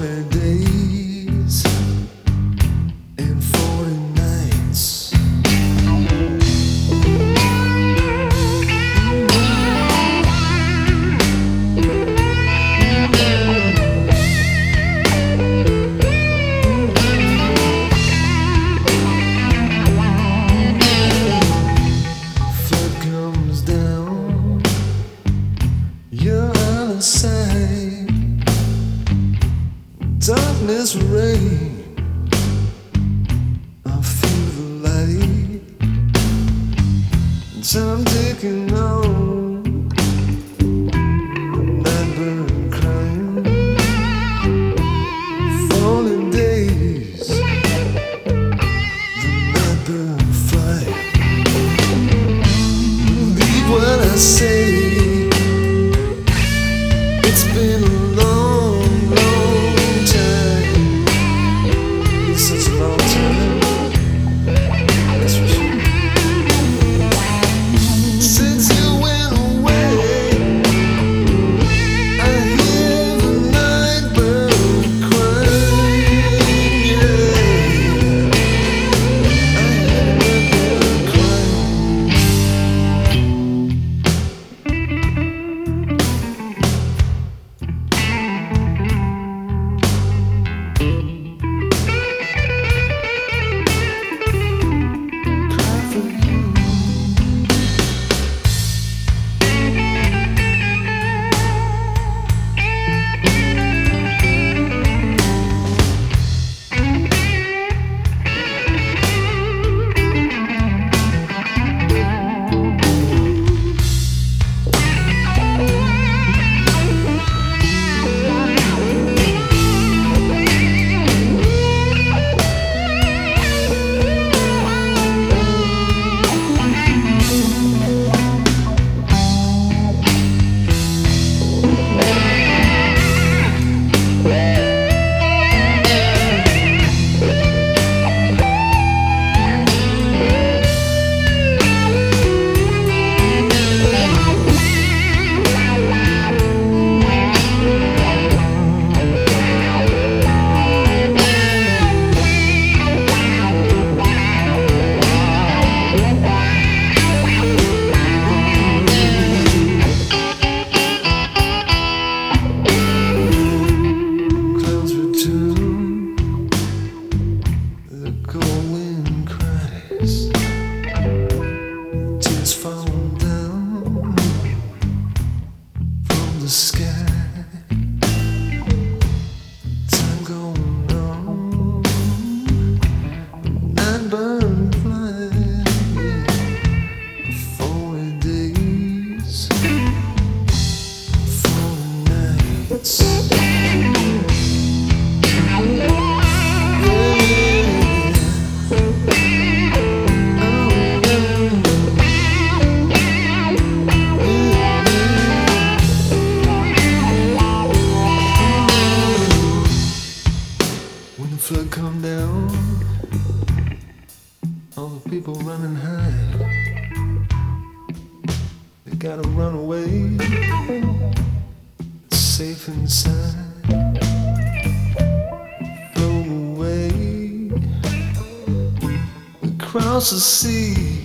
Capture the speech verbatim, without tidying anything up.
forty days and forty nights. Flood comes down, you're out of sight. Darkness reign, I feel the light. Time ticking on, night bird crying, falling days, the night bird fly. Believe what I say, it's been a long, long time. Such a long time, that's for sure. Since you went away, I hear the night bird crying, yeah. I hear the night bird crying. Cry for you. Clouds return, the cold wind cries, tears fall down from the sky. Time going on, night bird flying, forty days, forty nights. When the flood come down, all the people running high, they gotta run away, safe inside, float away across the sea.